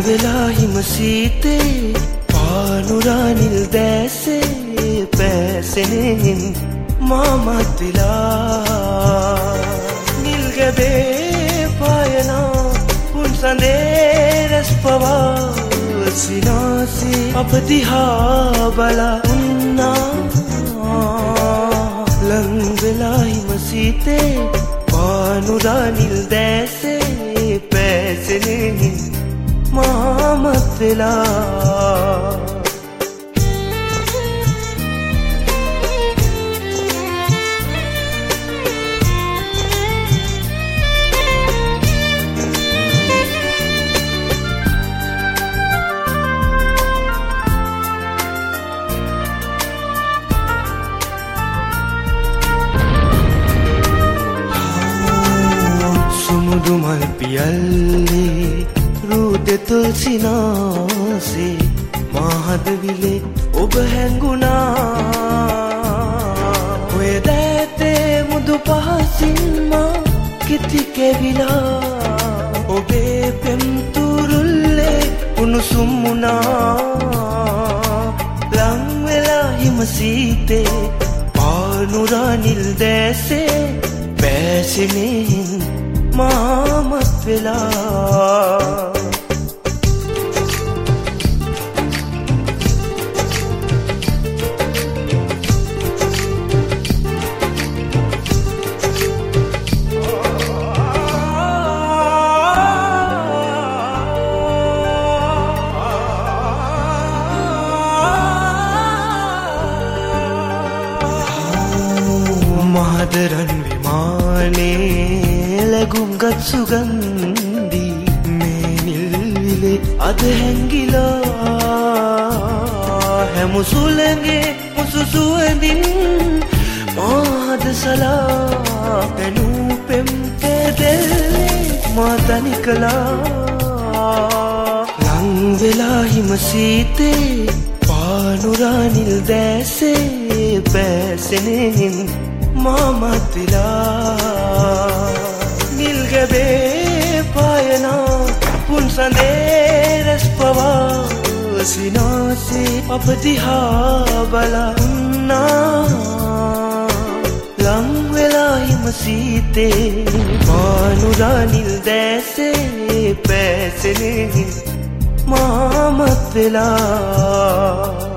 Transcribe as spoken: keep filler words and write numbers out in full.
වෙලා හිම සීතේ පානුරා නිල් දැසේ පැසෙනෙන් මාමත් වෙලා නිල් ගැබේ පායනා පුන් සඳේ රැස් පවා සිනාසේ අප දිහා බලා උන්නා ලං වෙලා හිම සීතේ පානුරා නිල් දැසේ පැසෙනෙන් මාමත් වෙලා සුමුදු මල් පියල්ලේ රුදෙතුල් සිනාසේ මහද විලේ ඔබ හැංගුණා ඔය දෑතේ මුදු පහසින්මා කිති කැවිලා ඔබේ පෙම්තුරුල්ලේ උණුසුම් වුණා ලං වෙලා හිම සීතේ පානුරා නිල් දැසේ පැසෙනෙන් මාමත් වෙලා මහදරන් විමානේ ලැබුම්ගත් සුගන්ධි මේ නිල් විලේ අද හැංගිලා හැමු සුළඟේ මුසු සුවඳින් මාද සලා පැනූ පෙම් කැදැල්ලේ මා තනි කළා ලං වෙලා හිම සීතේ පානුරා නිල් දැසේ පැසෙනෙන් මාමත් වෙලා නිල් ගැබේ පායනා පුන් සඳේ රැස් පවා සිනාසේ අප දිහා බලා උන්නා ලං වෙලා හිම සීතේ පානුරා නිල් දැසේ පැසෙනෙන් මාමත් වෙලා